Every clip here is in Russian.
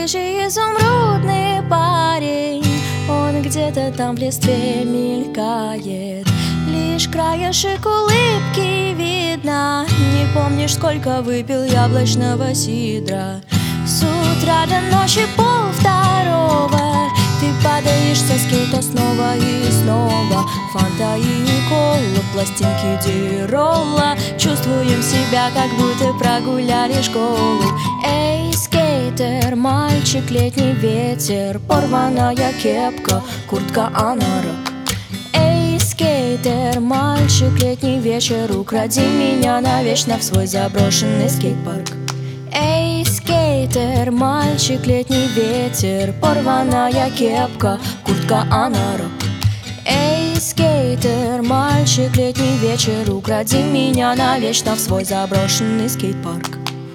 Рыжий изумрудный парень, он где-то там в листве мелькает. Лишь краешек улыбки видно. Не помнишь, сколько выпил яблочного сидра. С утра до ночи 1:30 ты падаешь со скейта снова и снова. Фанта и кола, пластинки Диролла. Чувствуем себя, как будто прогуляли школу. Эй, скейтер, мальчик, летний ветер, порваная кепка, куртка анорак. Эй, скейтер, мальчик, летний вечер, укради меня навечно в свой заброшенный скейт-парк. Эй, скейтер, мальчик, летний ветер, порваная кепка, куртка анорак. Эй, скейтер, мальчик, летний вечер, укради меня навечно в свой заброшенный скейт-парк.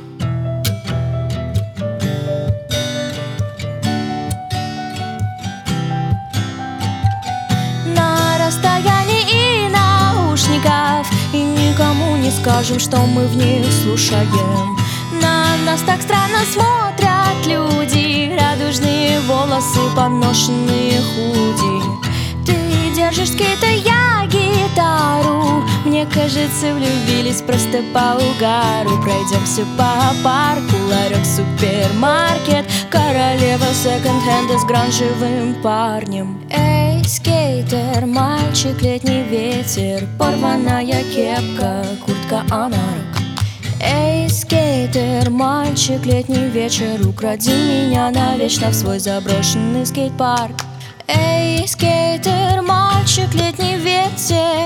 На расстоянии и наушников, и никому не скажем, что мы в них слушаем. На нас так странно смотрят люди, радужные волосы, поношенные худи. Ты держишь скейт, а я гитару. Мне кажется, влюбились просто по угару. Пройдемся по парку, ларек, супермаркет, королева секонд-хенда с гранжевым парнем. Эй, скейтер, мальчик, летний ветер, порваная кепка, куртка анорак. Эй, скейтер, мальчик, летний вечер, укради меня навечно в свой заброшенный скейт-парк. Эй, скейтер, мальчик, летний ветер,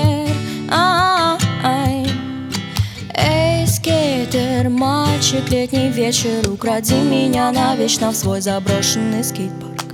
эй, скейтер, мальчик, летний вечер, укради меня навечно в свой заброшенный скейт-парк.